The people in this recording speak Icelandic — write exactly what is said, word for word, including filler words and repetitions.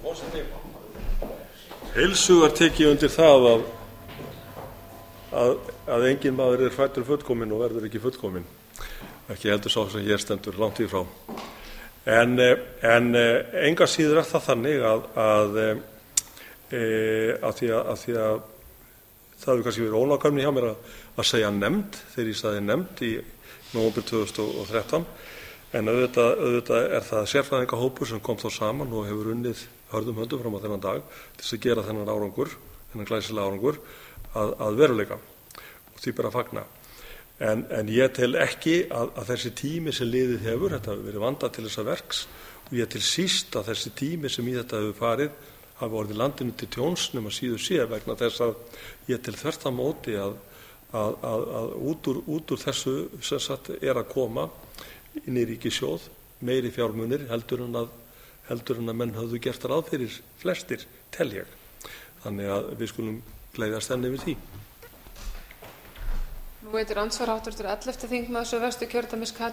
Heils hugar tek ég undir það að, að, að enginn maður er fæddur fullkominn og verður ekki fullkominn. Ekki heldur sá sem hér stendur langt í frá. En, en enga síður er það þannig að, að, e, að, því, að, að því að það hefur kannski verið ónákvæmni hjá mér að, að segja nefnd þegar ég sagði nefnd í nóvember tvö þúsund og þrettán. En auðvitað, auðvitað er það sérfræðingahópur sem kom þá saman og hefur unnið hörðum höndum fram á þennan dag til þess að gera þennan árangur, þennan glæsilega árangur að, að veruleika og því ber að fagna. En, en ég tel ekki að, að þessi tími sem liðið hefur, þetta hefur verið vandað til þessa verks og ég tel síst að þessi tími sem í þetta hefur farið hafi orðið landinu til tjóns nema síður sé vegna þess að ég tel þvert á móti að, að, að, að út, úr, út úr þessu sem sagt er að koma inn í ríkissjóð meiri fjármunir heldur en að, heldur en að menn höfðu gert ráð fyrir flestir, tel ég. Þannig að við skulum gleðjast enn yfir því. Nú veitir andsvar háttvirtur ellefti þingmaður Suðvesturkjördæmis